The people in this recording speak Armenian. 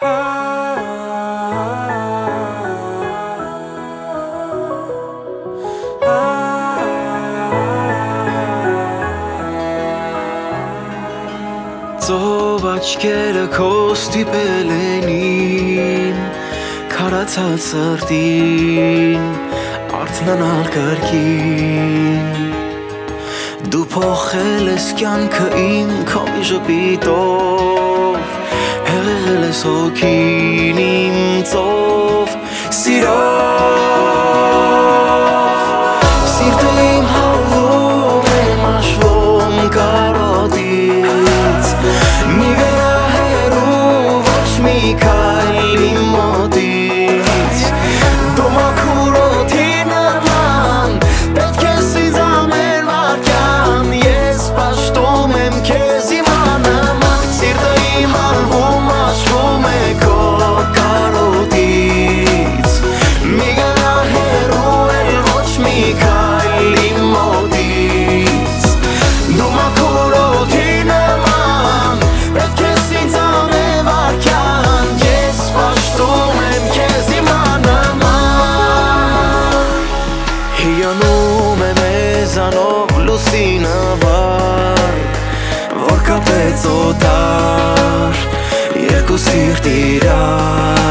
Ծով աչքերը քո ստիպել են իմ քարացած սրտին արթնանալ կրկին Դու փոխել ես կյանքը իմ քո մի ժպիտով հեղեղել ես հոգին իմ ծով սիրով Սիրտը իմ հալվում է մաշվում կարոտից Մի գնա հեռու ոչ մի քայլ իմ մոտից Դու մաքուր օդի նման պետք է սիզամեր վարքյան Ես պաշտում եմ քեզ իմանամ Սիրտը իմ հալվում մաշվում է քո կարոտից Մի գնա հեռու էլ ոչ մի քայլ իմ մոտից Դու մաքուր օդի նման պետք է սիզամեր վարքյան Ես պաշտում եմ քեզ իմանամ Հիանում է մեզանով լուսինը վար Որ կապեց օտար երկու սիրտ իրար